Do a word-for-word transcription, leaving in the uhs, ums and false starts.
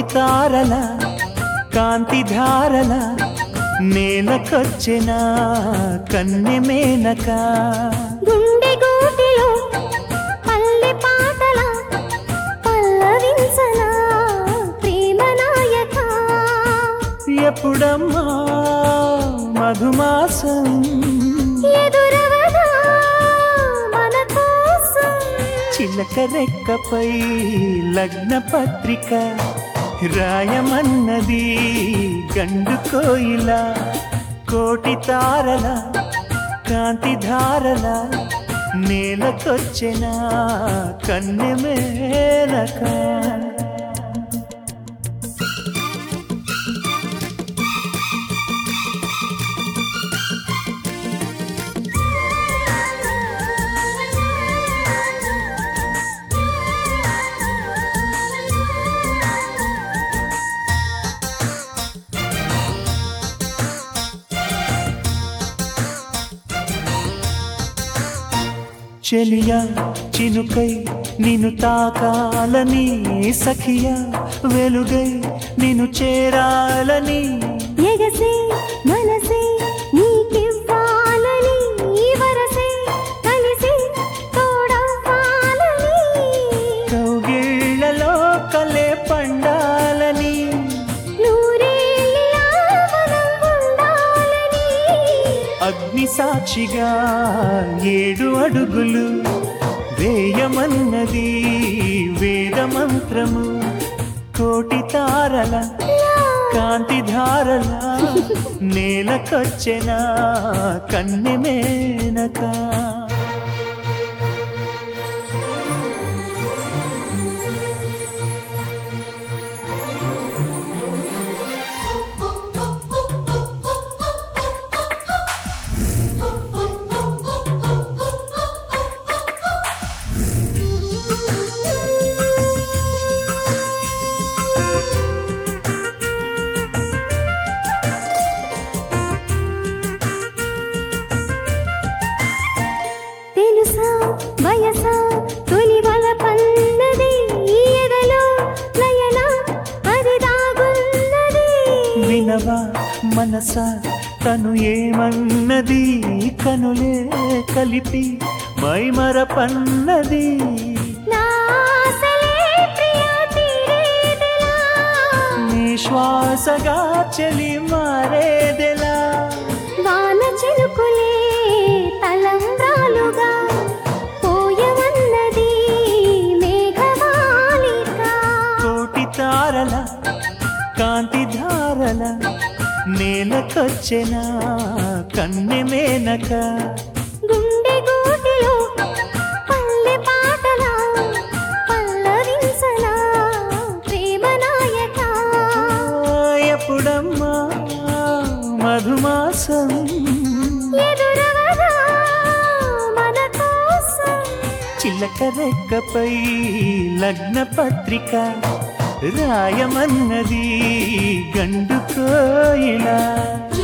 తారల కాంతి ధారల నేలకొచ్చిన కన్నె మేనక గుండె గూటిలో పల్లె పాటల పల్లవించన ప్రేమ నాయక ఎప్పుడమ్మా మధుమాసం ఎదురవదా మన కోసం చిలక రెక్కపై లగ్న పత్రిక రాయమన్నది గండు కోయిల కోటి తారల కాంతి ధారల నేలకొచ్చిన కన్నె మేనక చెలియా చినుకై నిన్ను తాకాలని సఖియా వెలుగై నిన్ను చేరాలని ఎగసే మనసే నీకివ్వాలని వరసే కలిసి తోడవ్వాలని కౌగిళ్లలో కలే పండాలని నూరేళ్ళిలా మనం ఉండాలని అగ్ని సాక్షిగా ఏడు అడుగులు వేయమన్నది వేద మంత్రము కోటి తారల కాంతి ధారల నేలకొచ్చిన కన్నె మేనక తెలుసా వయసా తొలి వలపన్నది ఎదలో లయన అది దాగున్నది వినవా మనస తను ఏమన్నది కనులే కలిపి మైమరపన్నది నా ఆశలే ప్రియా తీరేదెలా నీ శ్వాసగా చెలి మారేదెలా వాన చినుకులే తలంబ్రాలుగా పోయవన్నది మేఘమాలిక కోటి తారల కాంతి ధారల నేలకొచ్చిన కన్నె మేనక గుండె గూటిలో పల్లె పాటల పల్లవించన ప్రేమ నాయక ఎప్పుడమ్మా మధుమాసం ఎదురవదా మన కోసం చిలక రెక్కపై లగ్న పత్రిక రాయమన్నది గండు కోయిల